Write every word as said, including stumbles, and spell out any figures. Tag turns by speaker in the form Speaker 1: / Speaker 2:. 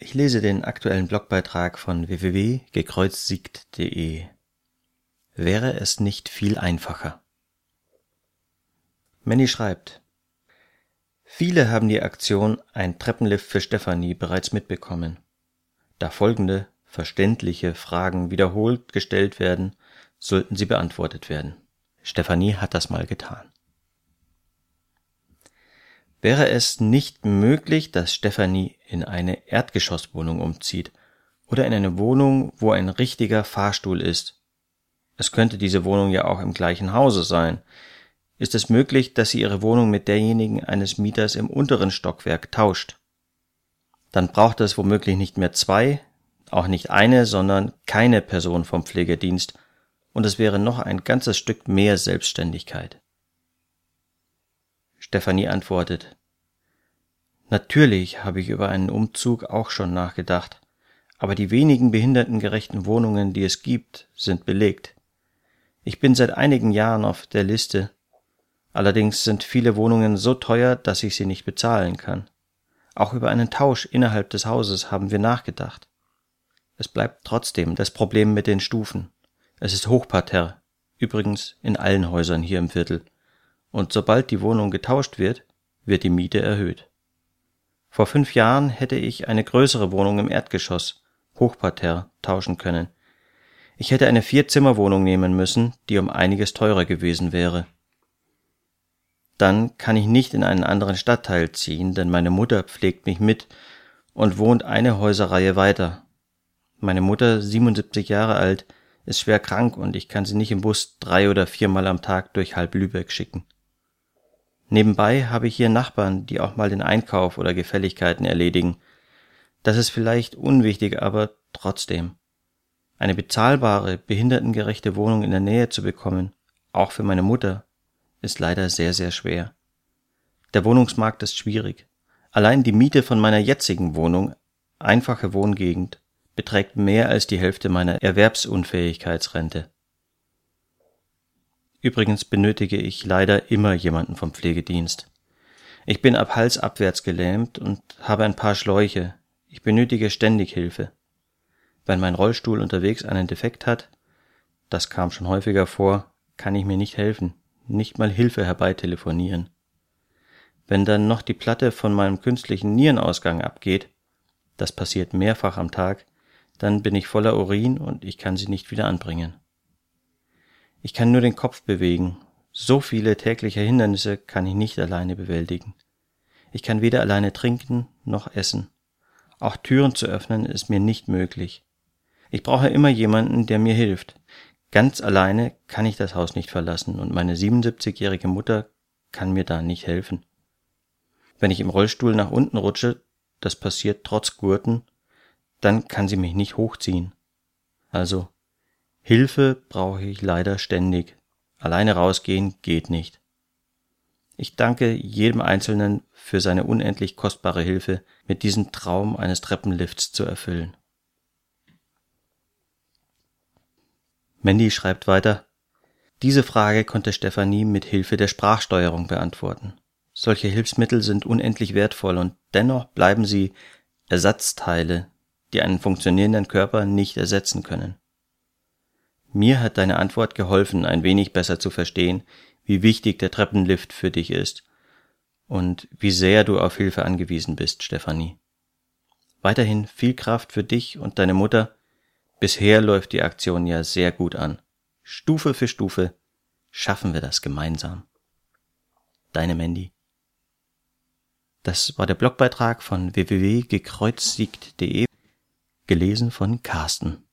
Speaker 1: Ich lese den aktuellen Blogbeitrag von w w w punkt gekreuzsiegt punkt de. Wäre es nicht viel einfacher? Mandy schreibt: Viele haben die Aktion Ein Treppenlift für Stefanie bereits mitbekommen. Da folgende, verständliche Fragen wiederholt gestellt werden, sollten sie beantwortet werden. Stefanie hat das mal getan. Wäre es nicht möglich, dass Stefanie in eine Erdgeschosswohnung umzieht oder in eine Wohnung, wo ein richtiger Fahrstuhl ist? Es könnte diese Wohnung ja auch im gleichen Hause sein. Ist es möglich, dass sie ihre Wohnung mit derjenigen eines Mieters im unteren Stockwerk tauscht? Dann braucht es womöglich nicht mehr zwei, auch nicht eine, sondern keine Person vom Pflegedienst, und es wäre noch ein ganzes Stück mehr Selbstständigkeit. Stefanie antwortet: Natürlich habe ich über einen Umzug auch schon nachgedacht, aber die wenigen behindertengerechten Wohnungen, die es gibt, sind belegt. Ich bin seit einigen Jahren auf der Liste. Allerdings sind viele Wohnungen so teuer, dass ich sie nicht bezahlen kann. Auch über einen Tausch innerhalb des Hauses haben wir nachgedacht. Es bleibt trotzdem das Problem mit den Stufen. Es ist Hochparterre, übrigens in allen Häusern hier im Viertel. Und sobald die Wohnung getauscht wird, wird die Miete erhöht. Vor fünf Jahren hätte ich eine größere Wohnung im Erdgeschoss, Hochparterre, tauschen können. Ich hätte eine Vier-Zimmer-Wohnung nehmen müssen, die um einiges teurer gewesen wäre. Dann kann ich nicht in einen anderen Stadtteil ziehen, denn meine Mutter pflegt mich mit und wohnt eine Häuserreihe weiter. Meine Mutter, siebenundsiebzig Jahre alt, ist schwer krank und ich kann sie nicht im Bus drei oder viermal am Tag durch halb Lübeck schicken. Nebenbei habe ich hier Nachbarn, die auch mal den Einkauf oder Gefälligkeiten erledigen. Das ist vielleicht unwichtig, aber trotzdem. Eine bezahlbare, behindertengerechte Wohnung in der Nähe zu bekommen, auch für meine Mutter, ist leider sehr, sehr schwer. Der Wohnungsmarkt ist schwierig. Allein die Miete von meiner jetzigen Wohnung, einfache Wohngegend, beträgt mehr als die Hälfte meiner Erwerbsunfähigkeitsrente. Übrigens benötige ich leider immer jemanden vom Pflegedienst. Ich bin ab Hals abwärts gelähmt und habe ein paar Schläuche. Ich benötige ständig Hilfe. Wenn mein Rollstuhl unterwegs einen Defekt hat, das kam schon häufiger vor, kann ich mir nicht helfen, nicht mal Hilfe herbeitelefonieren. Wenn dann noch die Platte von meinem künstlichen Nierenausgang abgeht, das passiert mehrfach am Tag, dann bin ich voller Urin und ich kann sie nicht wieder anbringen. Ich kann nur den Kopf bewegen. So viele tägliche Hindernisse kann ich nicht alleine bewältigen. Ich kann weder alleine trinken noch essen. Auch Türen zu öffnen ist mir nicht möglich. Ich brauche immer jemanden, der mir hilft. Ganz alleine kann ich das Haus nicht verlassen und meine siebenundsiebzigjährige Mutter kann mir da nicht helfen. Wenn ich im Rollstuhl nach unten rutsche, das passiert trotz Gurten, dann kann sie mich nicht hochziehen. Also, Hilfe brauche ich leider ständig. Alleine rausgehen geht nicht. Ich danke jedem Einzelnen für seine unendlich kostbare Hilfe, mir diesen Traum eines Treppenlifts zu erfüllen. Mandy schreibt weiter: Diese Frage konnte Stefanie mit Hilfe der Sprachsteuerung beantworten. Solche Hilfsmittel sind unendlich wertvoll und dennoch bleiben sie Ersatzteile, die einen funktionierenden Körper nicht ersetzen können. Mir hat deine Antwort geholfen, ein wenig besser zu verstehen, wie wichtig der Treppenlift für dich ist und wie sehr du auf Hilfe angewiesen bist, Stefanie. Weiterhin viel Kraft für dich und deine Mutter. Bisher läuft die Aktion ja sehr gut an. Stufe für Stufe schaffen wir das gemeinsam. Deine Mandy. Das war der Blogbeitrag von w w w punkt gekreuzsiegt punkt de, gelesen von Carsten.